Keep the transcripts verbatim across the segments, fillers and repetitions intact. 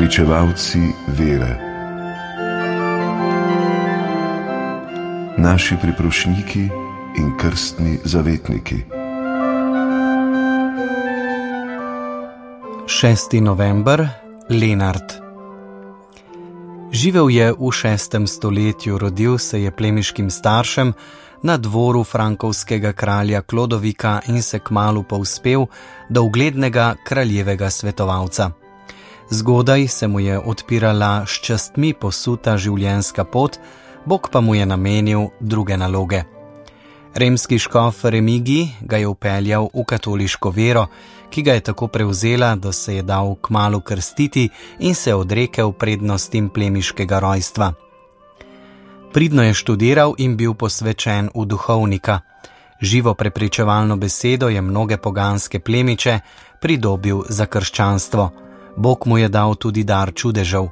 Pričevalci vere. Naši priprošniki in krstni zavetniki. šesti november, Lenart. Živel je v šestem stoletju, rodil se je plemiškim staršem na dvoru frankovskega kralja Klodovika in se kmalu povzpel do uglednega kraljevega svetovalca. Zgodaj se mu je odpirala s častmi posuta življenjska pot, Bog pa mu je namenil druge naloge. Remski škof Remigij ga je vpeljal v katoliško vero, ki ga je tako prevzela, da se je dal kmalu krstiti in se odrekel prednostim plemiškega rojstva. Pridno je študiral in bil posvečen v duhovnika. Živo prepričevalno besedo je mnoge poganske plemiče pridobil za krščanstvo. Bog mu je dal tudi dar čudežev.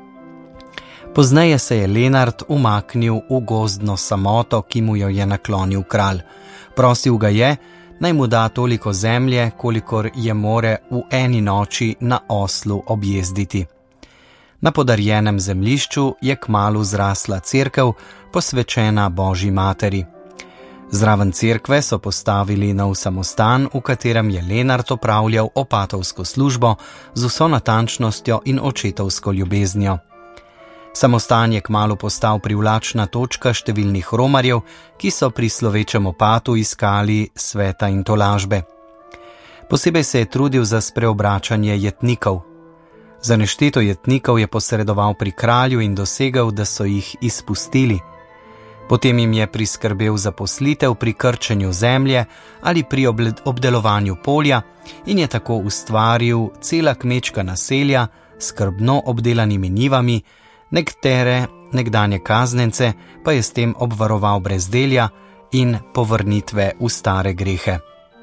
Pozneje se je Lenart umaknil v gozdno samoto, ki mu jo je naklonil kralj. Prosil ga je, naj mu da toliko zemlje, kolikor je more v eni noči na oslu objezditi. Na podarjenem zemljišču je kmalu zrasla cerkev, posvečena Božji materi. Zraven cerkve so postavili nov samostan, v katerem je Lenart opravljal opatovsko službo z vso natančnostjo in očetovsko ljubeznijo. Samostan je kmalu postal privlačna točka številnih romarjev, ki so pri slovečem opatu iskali sveta in tolažbe. Posebej se je trudil za spreobračanje jetnikov. Za nešteto jetnikov je posredoval pri kralju in dosegel, da so jih izpustili. Potem jim je priskrbel zaposlitev pri krčenju zemlje ali pri obdelovanju polja in je tako ustvaril cela kmečka naselja s skrbno obdelanimi njivami, nekatere nekdanje kaznence pa je s tem obvaroval brezdelja in povrnitve v stare grehe.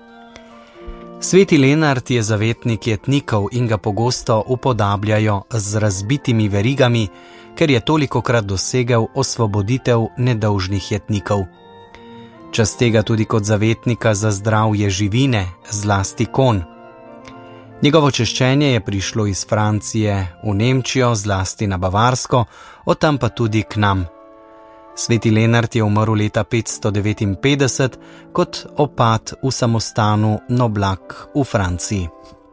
Sveti Lenart je zavetnik jetnikov in ga pogosto upodabljajo z razbitimi verigami, ker je tolikokrat dosegel osvoboditev nedolžnih jetnikov. Čas tega tudi kot zavetnika za zdravje živine, zlasti konj. Njegovo češčenje je prišlo iz Francije v Nemčijo, zlasti na Bavarsko, od tam pa tudi k nam. Sveti Lenart je umrl leta petsto devetinpetdeset kot opat v samostanu Noblac v Franciji.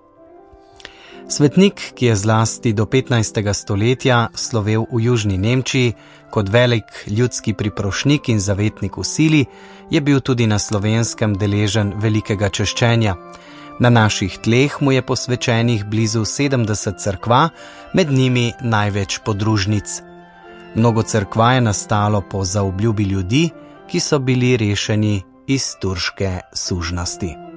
Svetnik, ki je zlasti do petnajstega stoletja slovel v južni Nemčiji kot velik ljudski priprošnik in zavetnik v sili, je bil tudi na Slovenskem deležen velikega češčenja. Na naših tleh mu je posvečenih blizu sedemdeset cerkva, med njimi največ podružnic. Mnogo cerkva je nastalo po zaobljubi ljudi, ki so bili rešeni iz turške sužnosti.